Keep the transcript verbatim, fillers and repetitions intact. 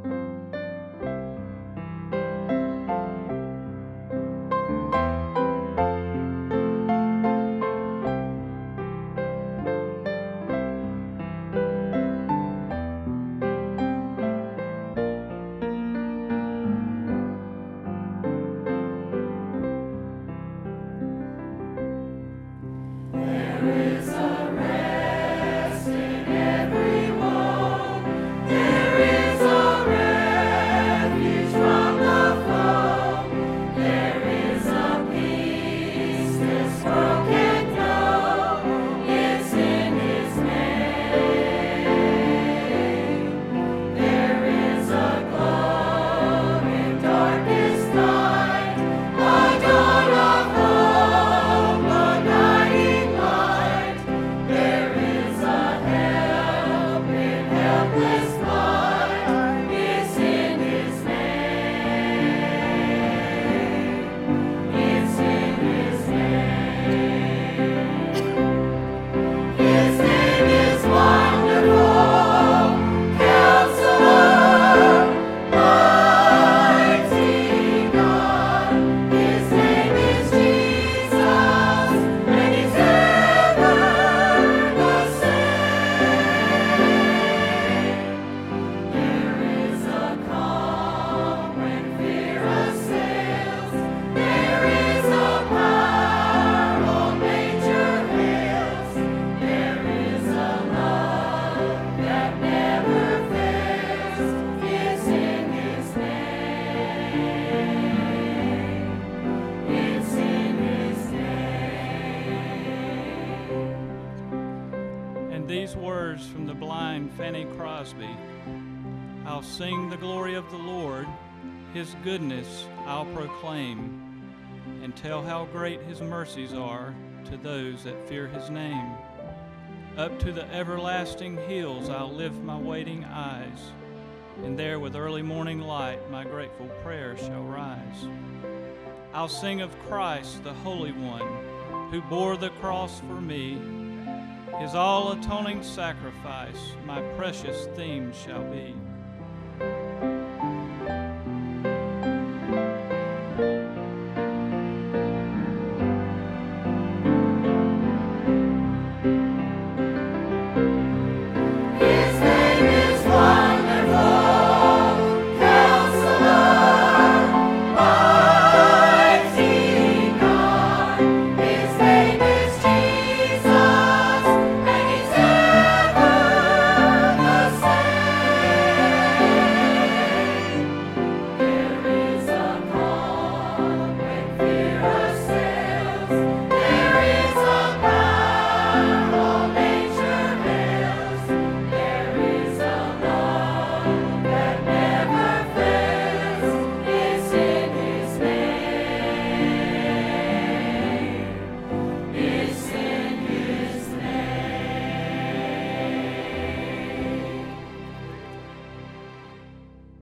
These words from the blind Fanny Crosby: I'll sing the glory of the Lord, His goodness I'll proclaim, and tell how great His mercies are to those that fear His name. Up to the everlasting hills I'll lift my waiting eyes, and there with early morning light my grateful prayer shall rise. I'll sing of Christ, the Holy One, who bore the cross for me. His all-atoning sacrifice my precious theme shall be.